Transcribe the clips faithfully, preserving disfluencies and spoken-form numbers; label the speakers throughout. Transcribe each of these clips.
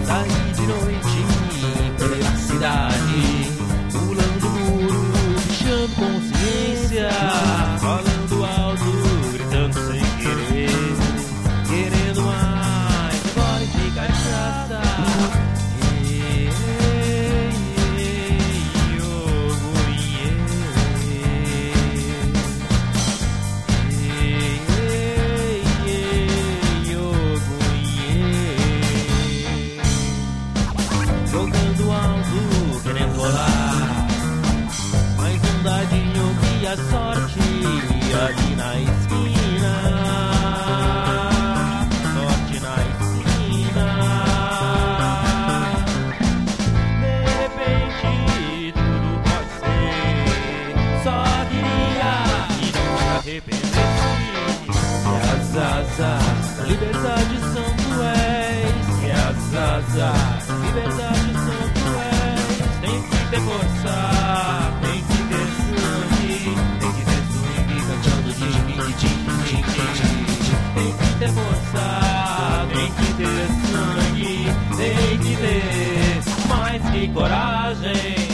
Speaker 1: Saí de noite pela cidade, pulando muro, pichando consciência, falando alto, gritando sem querer, querendo mais, agora fica de graça. Jogando alto, querendo rolar mais um dadinho que a sorte ali na esquina, sorte na esquina. De repente tudo pode ser, só queria e não se arrependesse. Que as asas da liberdade são cruéis, que as asas da liberdade são cruéis. Tem que ter força, tem que ter sangue, tem que ter swing cantando de mim, de mim, tem que ter força, tem que ter sangue, tem que ter mais que coragem.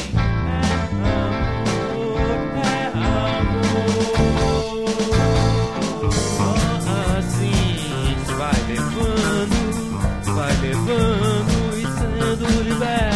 Speaker 1: Vai levando e sendo liberto.